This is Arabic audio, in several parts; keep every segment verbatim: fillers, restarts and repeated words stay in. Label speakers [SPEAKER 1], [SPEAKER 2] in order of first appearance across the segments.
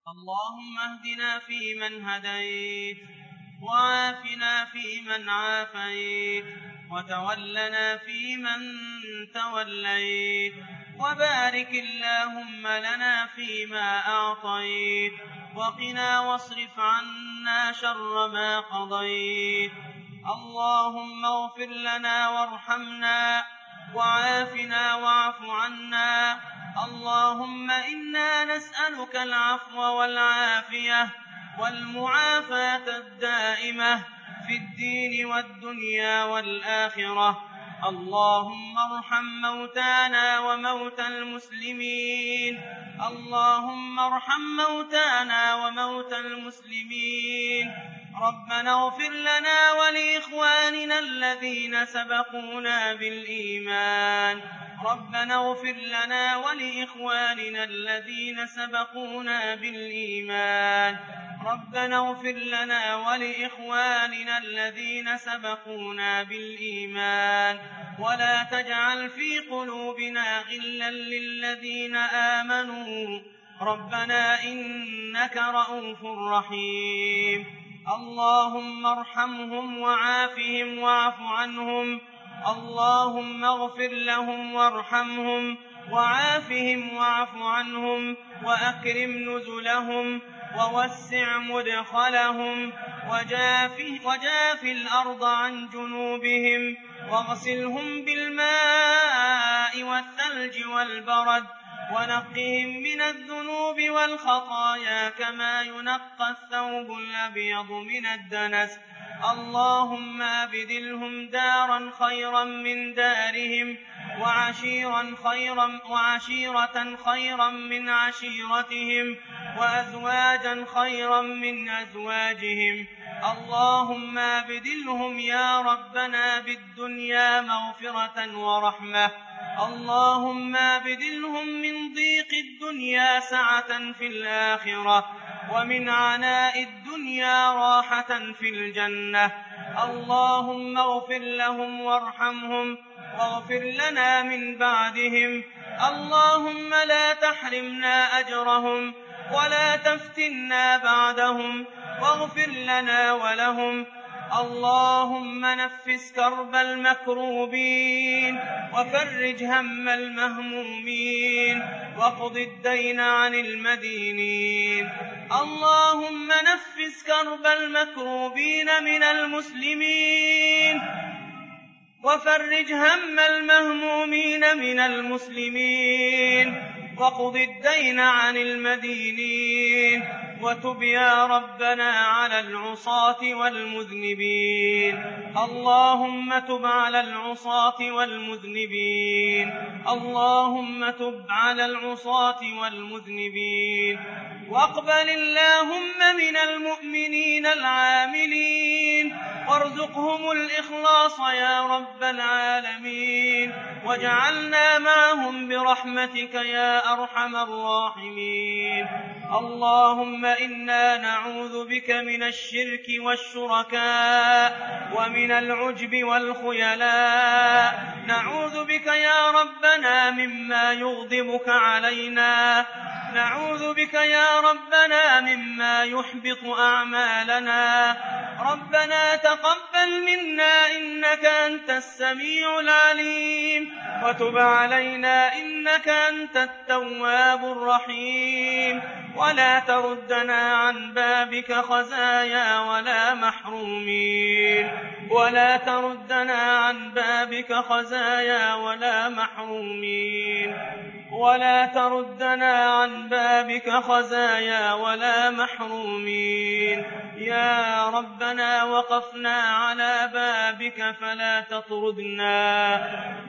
[SPEAKER 1] اللهم اهدنا فيمن هديت، وعافنا فيمن عافيت، وتولنا فيمن توليت، وبارك اللهم لنا فيما أعطيت، وقنا واصرف عنا شر ما قضيت. اللهم اغفر لنا وارحمنا وعافنا واعف عنا. اللهم إنا نسألك العفو والعافية والمعافاة الدائمة في الدين والدنيا والآخرة. اللهم ارحم موتانا وموتى المسلمين. اللهم ارحم موتانا وموتى المسلمين. ربنا اغفر لنا ولإخواننا الذين سبقونا بالإيمان. ربنا اغفر لنا ولإخواننا الذين سبقونا بالإيمان. ربنا اغفر لنا ولإخواننا الذين سبقونا بالإيمان، ولا تجعل في قلوبنا غلا للذين آمنوا ربنا إنك رءوف رحيم. اللهم ارحمهم وعافهم واعف عنهم. اللهم اغفر لهم وارحمهم وعافهم واعف عنهم، وأكرم نزلهم ووسع مدخلهم، وجاف, وجاف الأرض عن جنوبهم، واغسلهم بالماء والثلج والبرد، ونقهم من الذنوب والخطايا كما ينقى الثوب الأبيض من الدنس. اللهم أبدلهم دارا خيرا من دارهم، وعشيرا خيرا وعشيرة خيرا من عشيرتهم، وأزواجا خيرا من أزواجهم. اللهم أبدلهم يا ربنا بالدنيا مغفرة ورحمة. اللهم أبدلهم من ضيق الدنيا سعة في الآخرة، ومن عناء الدنيا راحة في الجنة. اللهم اغفر لهم وارحمهم واغفر لنا من بعدهم. اللهم لا تحرمنا أجرهم ولا تفتنا بعدهم، واغفر لنا ولهم. اللهم نفس كرب المكروبين، وفرج هم المهمومين، واقض الدين عن المدينين. اللهم نفس كرب المكروبين من المسلمين، وفرج هم المهمومين من المسلمين، واقض الدين عن المدينين. وتب يا ربنا على العصاة والمذنبين. اللهم تب على العصاة والمذنبين. اللهم تب على العصاة والمذنبين. واقبل اللهم من المؤمنين العاملين، وارزقهم الإخلاص يا رب العالمين، واجعلنا معهم برحمتك يا أرحم الراحمين. اللهم إنا نعوذ بك من الشرك والشركاء، ومن العجب والخيلاء. نعوذ بك يا ربنا مما يغضبك علينا. نعوذ بك يا ربنا مما يحبط أعمالنا. ربنا تقبل منا إنك أنت السميع العليم، وتب علينا إنك أنت التواب الرحيم. ولا تردنا عن بابك خزايا ولا محرومين. ولا تردنا عن بابك خزايا ولا محرومين. ولا تردنا عن بابك خزايا ولا محرومين. يا ربنا وقفنا على بابك فلا تطردنا،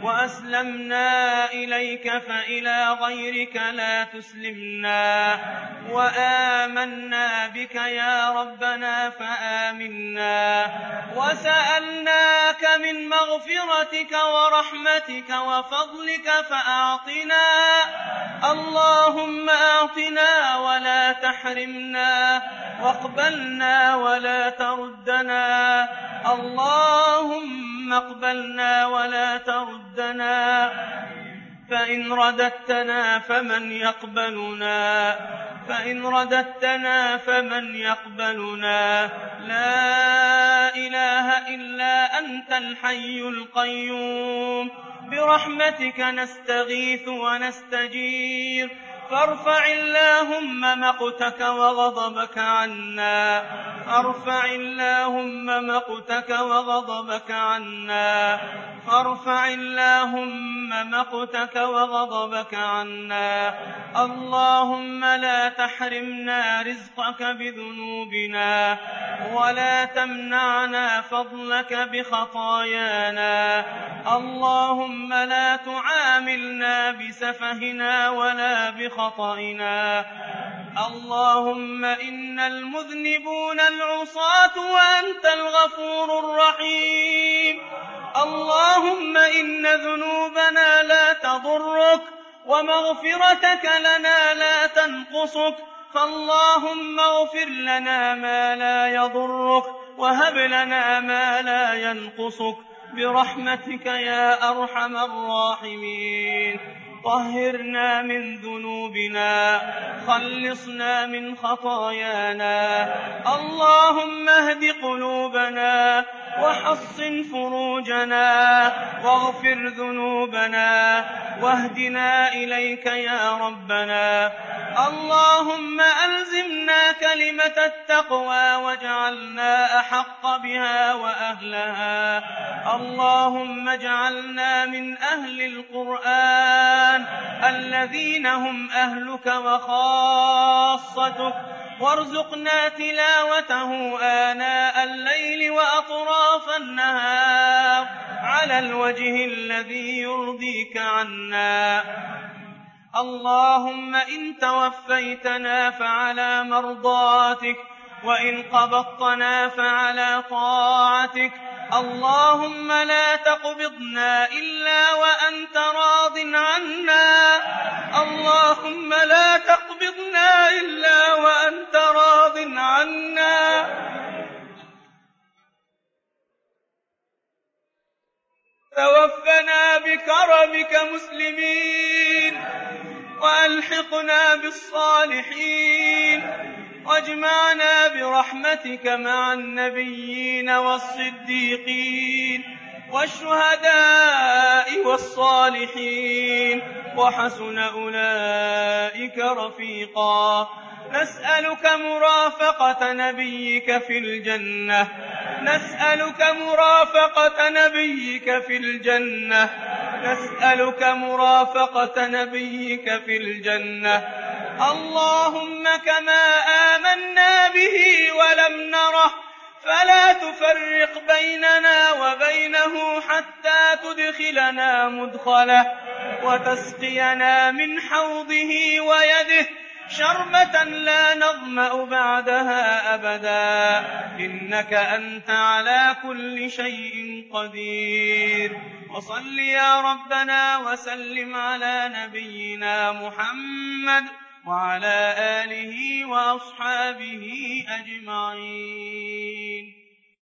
[SPEAKER 1] وأسلمنا إليك فإلى غيرك لا تسلمنا، وآمنا بك يا ربنا فآمنا، وسألناك من مغفرتك ورحمتك وفضلك فأعطنا. اللهم أعطنا ولا تحرمنا، واقبلنا ولا تردنا. اللهم اقبلنا ولا تردنا. فإن رددتنا فمن يقبلنا فإن رددتنا فمن يقبلنا لا إله إلا أنت الحي القيوم برحمتك نستغيث ونستجير فارفع اللهم مقتك وغضبك عنا فارفع اللهم مقتك وغضبك عنا فارفع اللهم مقتك وغضبك عنا اللهم لا تحرمنا رزقك بذنوبنا ولا تمنعنا فضلك بخطايانا اللهم لا تعاملنا بسفهنا ولا بخطئنا اللهم إن المذنبون العصاة وأنت الغفور الرحيم اللهم إن ذنوبنا لا تضرك ومغفرتك لنا لا تنقصك فاللهم اغفر لنا ما لا يضرك وهب لنا ما لا ينقصك برحمتك يا أرحم الراحمين طهرنا من ذنوبنا خلصنا من خطايانا اللهم اهد قلوبنا وحصن فروجنا واغفر ذنوبنا واهدنا إليك يا ربنا اللهم ألزمنا كلمة التقوى واجعلنا أحق بها وأهلها اللهم اجعلنا من أهل القرآن الذين هم أهلك وخاصتك وارزقنا تلاوته آناء الليل وأطراف النهار على الوجه الذي يرضيك عنا اللهم إن توفيتنا فعلى مرضاتك وإن قبضتنا فعلى طاعتك اللهم لا تقبضنا إلا وأنت راض عنا اللهم لا تقبضنا إلا وأنت راض عنا توفنا بكرمك مسلمين وألحقنا بالصالحين واجمعنا برحمتك مع النبيين والصديقين والشهداء والصالحين وحسن أولئك رفيقا نسألك مرافقة نبيك في الجنة نسألك مرافقة نبيك في الجنة نسألك مرافقة نبيك في الجنة اللهم كما آمنا به ولم نره فلا تفرق بيننا وبينه حتى تدخلنا مدخله وتسقينا من حوضه ويده شربة لا نظمأ بعدها أبدا إنك أنت على كل شيء قدير وصل يا ربنا وسلم على نبينا محمد وعلى آله وأصحابه أجمعين.